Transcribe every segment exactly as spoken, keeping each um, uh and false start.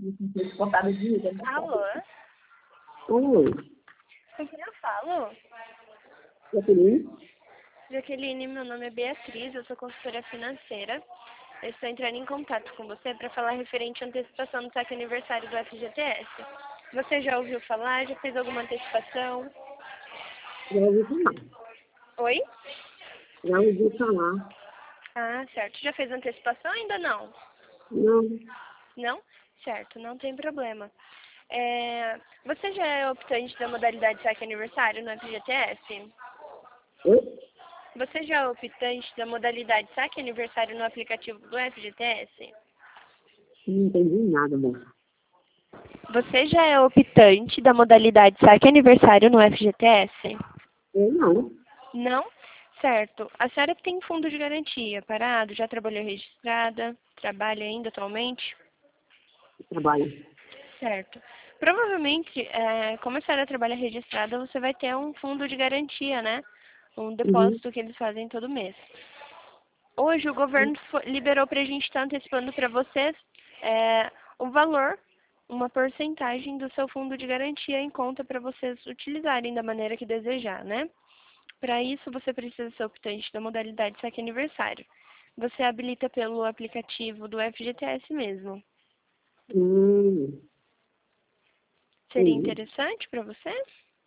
Cortada de vida. Alô? Oi. Com quem eu falo? Jaqueline? Jaqueline, meu nome é Beatriz, eu sou consultora financeira. Eu estou entrando em contato com você para falar referente à antecipação do saque aniversário do F G T S. Você já ouviu falar? Já fez alguma antecipação? Já ouvi falar. Oi? Já ouvi falar. Ah, certo. Já fez antecipação ou ainda não? Não. Não? Certo, não tem problema. É, você já é optante da modalidade saque aniversário no F G T S? Oi? Você já é optante da modalidade saque aniversário no aplicativo do F G T S? Não entendi nada, moça. Você já é optante da modalidade saque aniversário no F G T S? Eu não. Não? Certo. A senhora tem fundo de garantia parado? Já trabalhou registrada? Trabalha ainda atualmente? Trabalho. Certo. Provavelmente, é, como a senhora trabalha registrada, você vai ter um fundo de garantia, né? Um Uhum. depósito que eles fazem todo mês. Hoje o governo fo- liberou para a gente estar antecipando para vocês é, o valor, uma porcentagem do seu fundo de garantia em conta para vocês utilizarem da maneira que desejar, né? Para isso, você precisa ser optante da modalidade saque aniversário. Você habilita pelo aplicativo do F G T S mesmo. Hum. Seria Sim. interessante para você?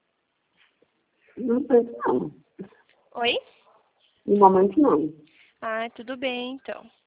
Não sei não. Oi? No momento não. Ah, tudo bem, então.